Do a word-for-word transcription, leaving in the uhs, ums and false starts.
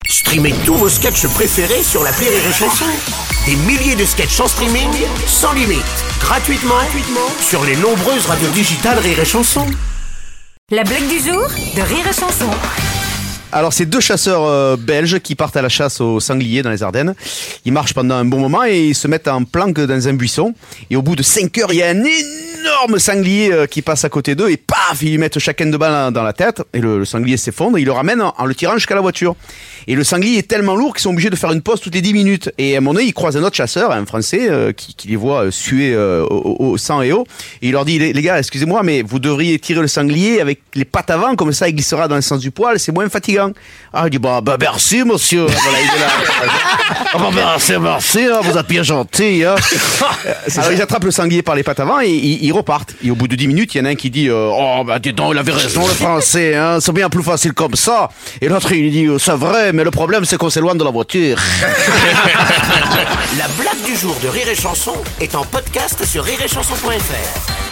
Streamez tous vos sketchs préférés sur l'appli Rire et Chanson. Des milliers de sketchs en streaming, sans limite, gratuitement, gratuitement sur les nombreuses radios digitales Rire et Chanson. La blague du jour de Rire et Chanson. Alors, c'est deux chasseurs euh, belges qui partent à la chasse au sanglier dans les Ardennes. Ils marchent pendant un bon moment et ils se mettent en planque dans un buisson. Et au bout de cinq heures, il y a un énorme sanglier euh, qui passe à côté d'eux et paf, ils lui mettent chacun deux balles dans la tête. Et le, le sanglier s'effondre et il le ramène en, en le tirant jusqu'à la voiture. Et le sanglier est tellement lourd qu'ils sont obligés de faire une pause toutes les dix minutes. Et à un moment donné, ils croisent un autre chasseur, un Français, euh, qui, qui les voit euh, suer euh, au, au sang et eau. Et il leur dit, les, les gars, excusez-moi, mais vous devriez tirer le sanglier avec les pattes avant, comme ça il glissera dans le sens du poil, c'est moins fatigant. Ah, il dit, bah, bah merci, monsieur. Voilà, il est là. Ah, bah, merci, merci, hein, vous êtes bien gentil. Hein. Alors, ils attrapent le sanglier par les pattes avant et ils, ils repartent. Et au bout de dix minutes, il y en a un qui dit, euh, oh, bah, dis donc, il avait raison, le Français, hein, c'est bien plus facile comme ça. Et l'autre, il dit, c'est vrai, mais le problème, c'est qu'on s'éloigne de la voiture. La blague du jour de Rire et Chanson est en podcast sur rire et chanson point f r.